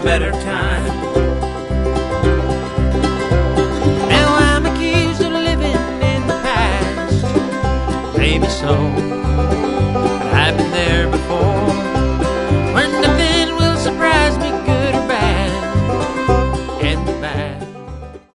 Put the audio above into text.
better time. Now I'm accused of living in the past. Maybe so.